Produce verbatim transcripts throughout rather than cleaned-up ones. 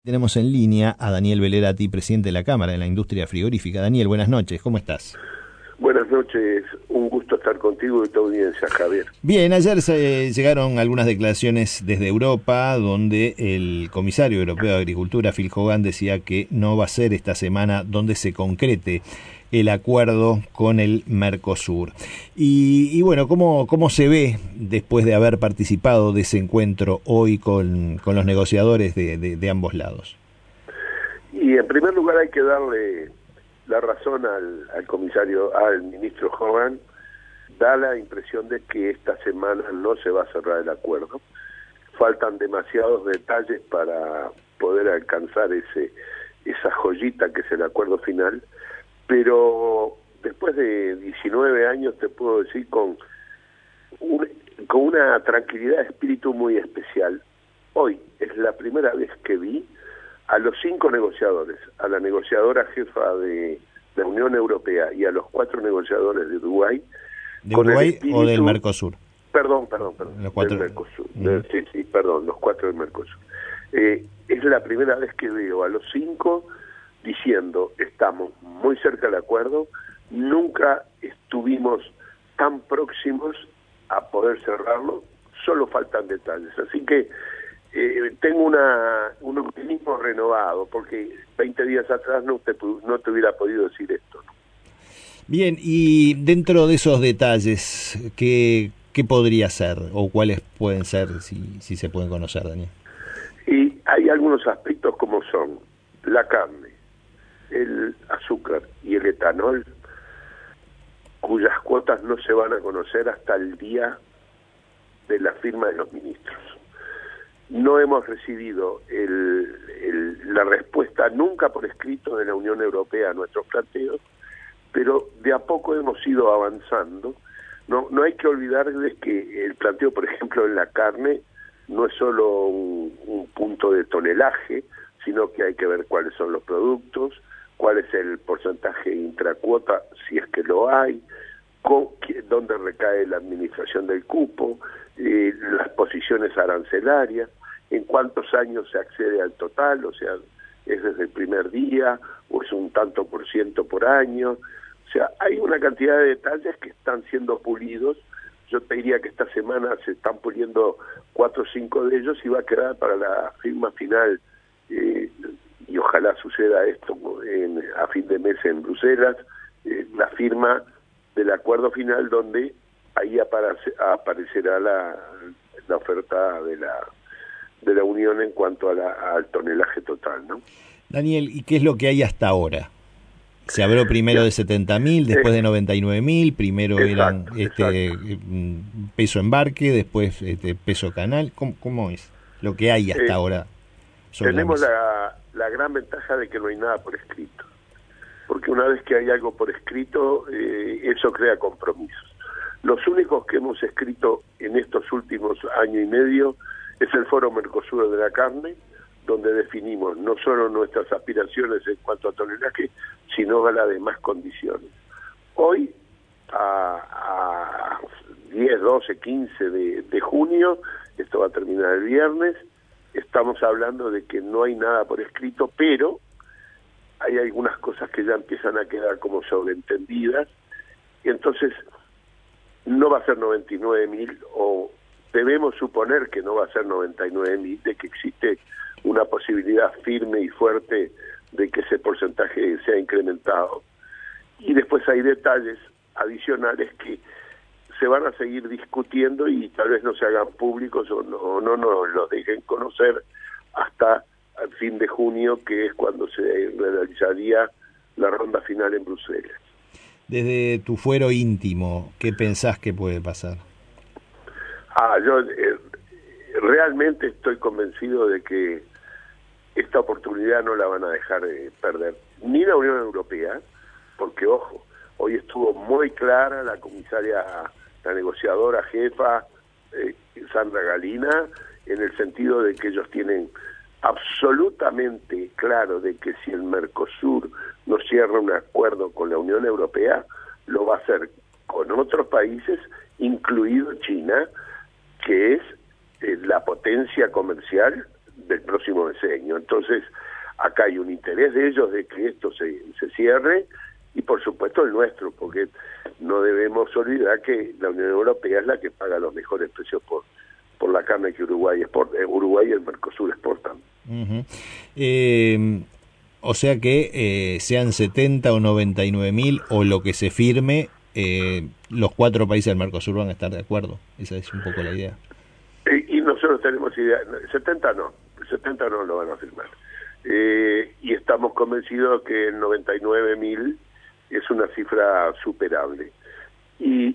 Tenemos en línea a Daniel Velerati, presidente de la Cámara de la Industria Frigorífica. Daniel, buenas noches, ¿cómo estás? Buenas noches, un gusto estar contigo y tu audiencia, Javier. Bien, ayer se llegaron algunas declaraciones desde Europa, donde el comisario europeo de Agricultura, Phil Hogan, decía que no va a ser esta semana donde se concrete el acuerdo con el Mercosur. Y, y bueno, ¿cómo, ¿cómo se ve después de haber participado de ese encuentro hoy con, con los negociadores de, de, de ambos lados? Y en primer lugar hay que darle la razón al, al comisario, al ministro Hogan. Da la impresión de que esta semana no se va a cerrar el acuerdo. Faltan demasiados detalles para poder alcanzar ese esa joyita que es el acuerdo final. Pero después de diecinueve años te puedo decir con, un, con una tranquilidad de espíritu muy especial. Hoy es la primera vez que vi a los cinco negociadores, a la negociadora jefa de la Unión Europea y a los cuatro negociadores de Uruguay. ¿De Uruguay espíritu, o del Mercosur? Perdón, perdón, perdón. Los cuatro. Del Mercosur. Mm. De, sí, sí, perdón, los cuatro del Mercosur. Eh, es la primera vez que veo a los cinco diciendo estamos muy cerca del acuerdo, nunca estuvimos tan próximos a poder cerrarlo, solo faltan detalles. Así que eh, tengo una un optimismo renovado, porque veinte días atrás no te, no te hubiera podido decir esto, ¿no? Bien, y dentro de esos detalles, ¿qué, qué podría ser o cuáles pueden ser, si, si se pueden conocer, Daniel? Y hay algunos aspectos como son la carne, el azúcar y el etanol, cuyas cuotas no se van a conocer hasta el día de la firma de los ministros. No hemos recibido el, el, la respuesta nunca por escrito de la Unión Europea a nuestros planteos, pero de a poco hemos ido avanzando. No, no hay que olvidarles que el planteo, por ejemplo, en la carne, no es solo un, un punto de tonelaje, sino que hay que ver cuáles son los productos, cuál es el porcentaje intracuota, si es que lo hay, con, dónde recae la administración del cupo, eh, las posiciones arancelarias, en cuántos años se accede al total, o sea, es desde el primer día o es un tanto por ciento por año. O sea, hay una cantidad de detalles que están siendo pulidos. Yo te diría que esta semana se están puliendo cuatro o cinco de ellos y va a quedar para la firma final, eh, y ojalá suceda esto en, a fin de mes en Bruselas, eh, la firma del acuerdo final, donde ahí aparece, aparecerá la, la oferta de la de la Unión en cuanto a la, al tonelaje total, ¿no? Daniel, ¿y qué es lo que hay hasta ahora? Se habló primero de setenta mil, después de noventa y nueve mil, primero exacto, eran este exacto. peso embarque, después este peso canal. ¿Cómo, cómo es lo que hay hasta eh, ahora? Tenemos la, la, la gran ventaja de que no hay nada por escrito, porque una vez que hay algo por escrito, eh, eso crea compromisos. Los únicos que hemos escrito en estos últimos año y medio es el Foro Mercosur de la carne, donde definimos no solo nuestras aspiraciones en cuanto a tonelaje, sino a las demás condiciones. Hoy, a, a diez, doce, quince de, de junio, esto va a terminar el viernes, estamos hablando de que no hay nada por escrito, pero hay algunas cosas que ya empiezan a quedar como sobreentendidas, y entonces no va a ser noventa y nueve mil, o debemos suponer que no va a ser noventa y nueve mil, de que existe una posibilidad firme y fuerte de que ese porcentaje sea incrementado. Y después hay detalles adicionales que se van a seguir discutiendo y tal vez no se hagan públicos o no, o no nos los dejen conocer hasta el fin de junio, que es cuando se realizaría la ronda final en Bruselas. Desde tu fuero íntimo, ¿qué pensás que puede pasar? Ah, yo eh, realmente estoy convencido de que esta oportunidad no la van a dejar eh, perder ni la Unión Europea, porque ojo, hoy estuvo muy clara la comisaria, la negociadora jefa, eh, Sandra Galina, en el sentido de que ellos tienen absolutamente claro de que si el Mercosur no cierra un acuerdo con la Unión Europea, lo va a hacer con otros países, incluido China, que es eh, la potencia comercial del próximo decenio. Entonces, acá hay un interés de ellos de que esto se, se cierre, y por supuesto el nuestro, porque no debemos olvidar que la Unión Europea es la que paga los mejores precios por por la carne que Uruguay exporta, Uruguay y el Mercosur exportan. Uh-huh. eh, o sea que eh, sean setenta o noventa y nueve mil o lo que se firme, eh, los cuatro países del Mercosur van a estar de acuerdo. Esa es un poco la idea. Y, y nosotros tenemos idea, setenta no, setenta no lo van a firmar. Eh, y estamos convencidos que el noventa y nueve mil es una cifra superable. Y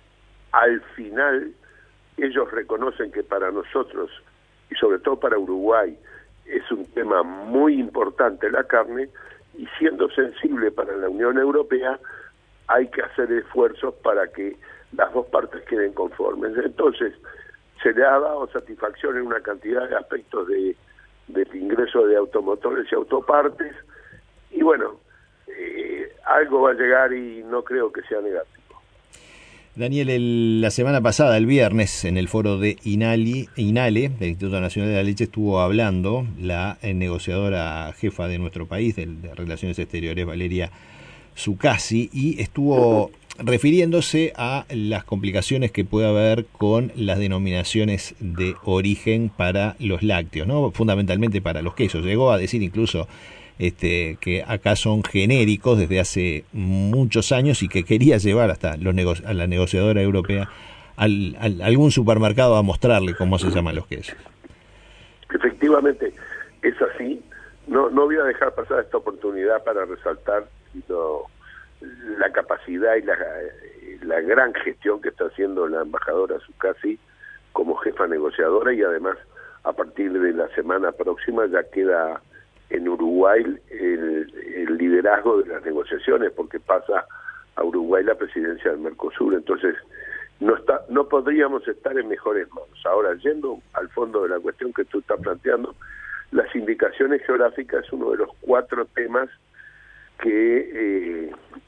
al final ellos reconocen que para nosotros, y sobre todo para Uruguay, es un tema muy importante la carne, y siendo sensible para la Unión Europea, hay que hacer esfuerzos para que las dos partes queden conformes. Entonces, se le ha dado satisfacción en una cantidad de aspectos de del ingreso de automotores y autopartes, y bueno, eh, algo va a llegar y no creo que sea negativo. Daniel, el, la semana pasada, el viernes, en el foro de INALI, INALE, del Instituto Nacional de la Leche, estuvo hablando la negociadora jefa de nuestro país, de, de Relaciones Exteriores, Valeria Zuccasi, y estuvo refiriéndose a las complicaciones que puede haber con las denominaciones de origen para los lácteos, ¿no? Fundamentalmente para los quesos. Llegó a decir incluso Este, que acá son genéricos desde hace muchos años y que quería llevar hasta los nego- a la negociadora europea al, al, a algún supermercado a mostrarle cómo se llaman los quesos. Efectivamente, es así. No, no voy a dejar pasar esta oportunidad para resaltar lo, la capacidad y la, la gran gestión que está haciendo la embajadora Zuccasi como jefa negociadora, y además a partir de la semana próxima ya queda en Uruguay el, el liderazgo de las negociaciones, porque pasa a Uruguay la presidencia del Mercosur. Entonces no está, no podríamos estar en mejores manos. Ahora, yendo al fondo de la cuestión que tú estás planteando, las indicaciones geográficas es uno de los cuatro temas que eh,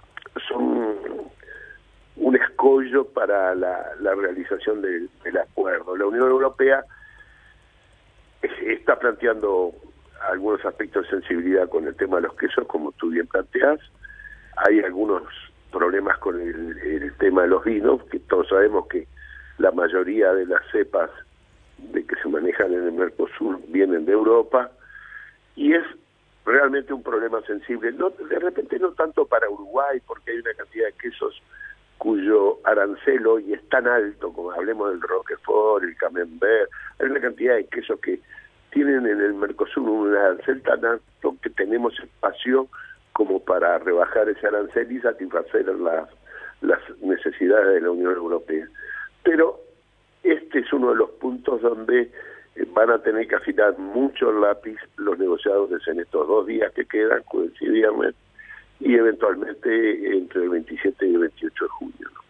son un escollo para la, la realización del, del acuerdo. La Unión Europea está planteando algunos aspectos de sensibilidad con el tema de los quesos, como tú bien planteás. Hay algunos problemas con el, el tema de los vinos, que todos sabemos que la mayoría de las cepas de que se manejan en el Mercosur vienen de Europa, y es realmente un problema sensible. No, de repente no tanto para Uruguay, porque hay una cantidad de quesos cuyo arancel hoy es tan alto, como hablemos del Roquefort, el Camembert. Hay una cantidad de quesos que tienen en el Mercosur un arancel tan alto que tenemos espacio como para rebajar ese arancel y satisfacer las, las necesidades de la Unión Europea. Pero este es uno de los puntos donde van a tener que afilar mucho el lápiz los negociadores en estos dos días que quedan, jueves y viernes, y eventualmente entre el veintisiete y el veintiocho de junio, ¿no?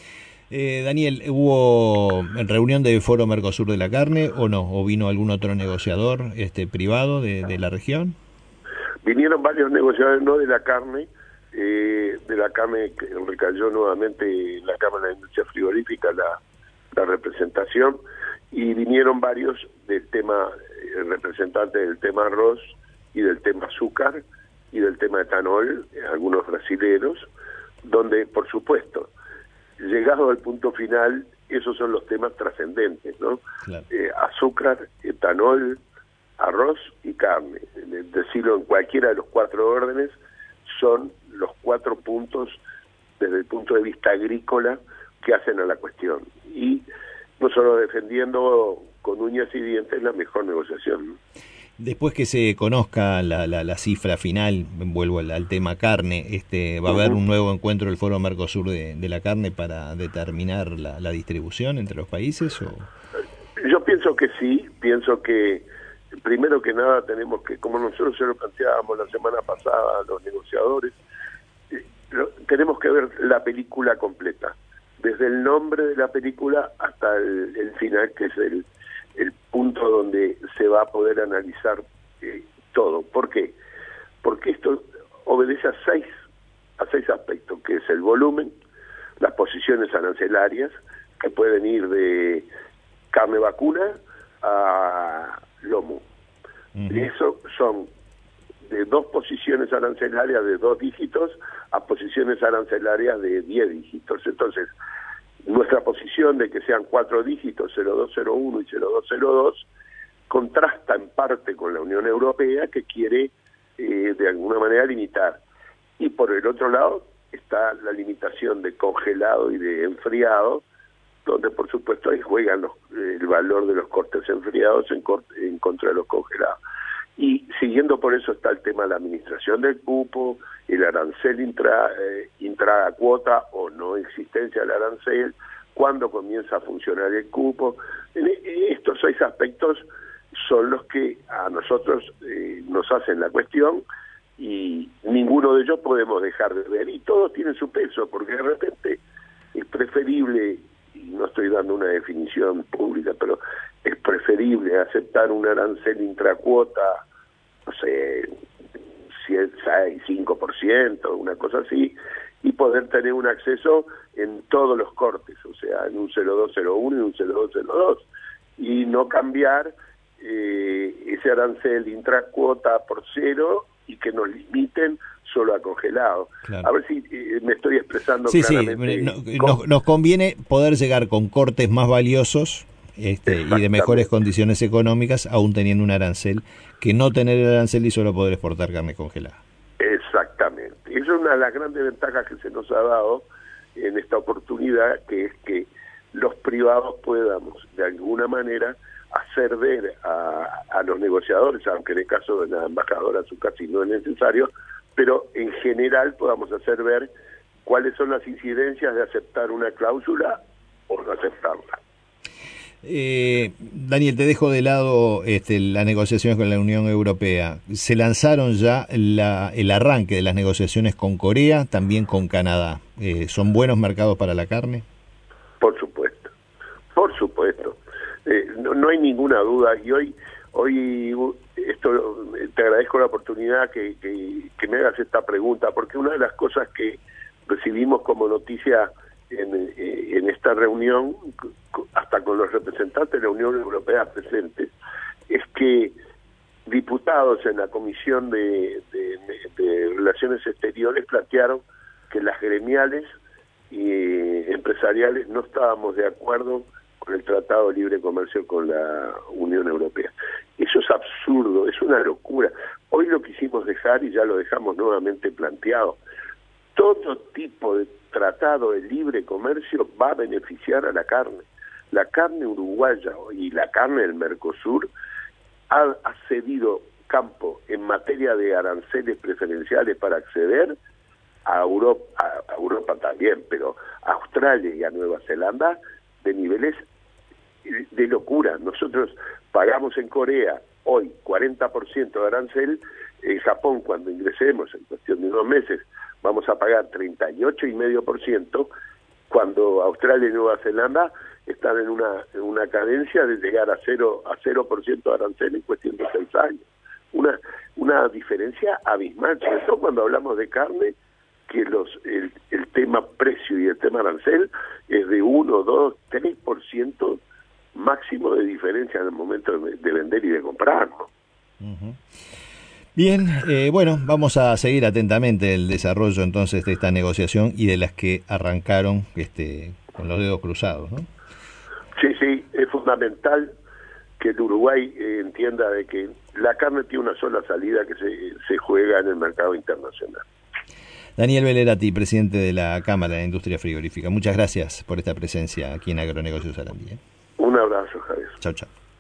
Eh, Daniel, ¿hubo reunión del Foro Mercosur de la Carne o no? ¿O vino algún otro negociador este privado de, de la región? Vinieron varios negociadores, no de la carne, eh, de la carne que recayó nuevamente en la Cámara de Industria Frigorífica la, la representación, y vinieron varios del tema, eh, representantes del tema arroz y del tema azúcar y del tema etanol, eh, algunos brasileros, donde, por supuesto, llegado al punto final, esos son los temas trascendentes, ¿no? Claro. Eh, azúcar, etanol, arroz y carne. Decirlo en cualquiera de los cuatro órdenes, son los cuatro puntos desde el punto de vista agrícola que hacen a la cuestión. Y nosotros defendiendo con uñas y dientes la mejor negociación. Después que se conozca la, la, la cifra final, vuelvo al, al tema carne, este, ¿va a haber un nuevo encuentro del Foro Mercosur de, de la carne para determinar la, la distribución entre los países? ¿O? Yo pienso que sí, pienso que primero que nada tenemos que, como nosotros se lo planteábamos la semana pasada a los negociadores, eh, lo, tenemos que ver la película completa, desde el nombre de la película hasta el, el final, que es el el punto donde se va a poder analizar eh, todo. ¿Por qué? Porque esto obedece a seis, a seis aspectos, que es el volumen, las posiciones arancelarias, que pueden ir de carne vacuna a lomo, Uh-huh. Eso son de dos posiciones arancelarias de dos dígitos a posiciones arancelarias de diez dígitos. Entonces, nuestra posición de que sean cuatro dígitos, cero dos cero uno y cero dos cero dos, contrasta en parte con la Unión Europea, que quiere eh, de alguna manera limitar. Y por el otro lado está la limitación de congelado y de enfriado, donde por supuesto ahí juegan los, el valor de los cortes enfriados en, en contra de los congelados. Y siguiendo por eso está el tema de la administración del cupo, el arancel intra, eh, intracuota o no existencia del arancel, cuándo comienza a funcionar el cupo. En, en estos seis aspectos son los que a nosotros eh, nos hacen la cuestión, y ninguno de ellos podemos dejar de ver, y todos tienen su peso, porque de repente es preferible, y no estoy dando una definición pública, pero es preferible aceptar un arancel intracuota, no sé, seis, cinco por ciento, una cosa así, y poder tener un acceso en todos los cortes, o sea, en un cero dos cero uno y un cero dos cero dos, y no cambiar eh, ese arancel intracuota por cero y que nos limiten solo a congelado. Claro. A ver si eh, me estoy expresando sí, claramente. Sí, no, nos, nos conviene poder llegar con cortes más valiosos este, y de mejores condiciones económicas, aún teniendo un arancel, que no tener el arancel y solo poder exportar carne congelada. Exactamente. Esa es una de las grandes ventajas que se nos ha dado en esta oportunidad, que es que los privados podamos, de alguna manera, hacer ver a, a los negociadores, aunque en el caso de la embajadora Zuccardi no es necesario, pero en general podamos hacer ver cuáles son las incidencias de aceptar una cláusula o no aceptarla. Eh, Daniel, te dejo de lado este, las negociaciones con la Unión Europea. ¿Se lanzaron ya la, el arranque de las negociaciones con Corea, también con Canadá? Eh, ¿Son buenos mercados para la carne? Por supuesto, por supuesto. Eh, no, no hay ninguna duda, y hoy hoy esto te agradezco la oportunidad que, que, que me hagas esta pregunta, porque una de las cosas que recibimos como noticia en, en esta reunión, hasta con los representantes de la Unión Europea presentes, es que diputados en la Comisión de, de, de Relaciones Exteriores plantearon que las gremiales y empresariales no estábamos de acuerdo con el Tratado de Libre Comercio con la Unión Europea. Eso es absurdo, es una locura. Hoy lo quisimos dejar y ya lo dejamos nuevamente planteado. Todo tipo de tratado de libre comercio va a beneficiar a la carne. La carne uruguaya y la carne del Mercosur ha, ha cedido campo en materia de aranceles preferenciales para acceder a Europa, a Europa también, pero a Australia y a Nueva Zelanda de niveles de locura. Nosotros pagamos en Corea hoy cuarenta por ciento de arancel, en Japón cuando ingresemos en cuestión de unos meses vamos a pagar treinta y ocho coma cinco por ciento, cuando Australia y Nueva Zelanda están en una en una cadencia de llegar a cero a cero por ciento de arancel en cuestión de seis años. Una una diferencia abismal, sobre todo cuando hablamos de carne, que los el, el tema precio y el tema arancel es de uno, dos, tres por ciento máximo de diferencia en el momento de, de vender y de comprar, ¿no? Uh-huh. Bien, eh, bueno, vamos a seguir atentamente el desarrollo entonces de esta negociación y de las que arrancaron este, con los dedos cruzados, ¿no? Sí, sí, es fundamental que el Uruguay eh, entienda de que la carne tiene una sola salida, que se, se juega en el mercado internacional. Daniel Belerati, presidente de la Cámara de Industria Frigorífica. Muchas gracias por esta presencia aquí en Agronegocios Sarandí. Un abrazo, Javier. Chao, chao.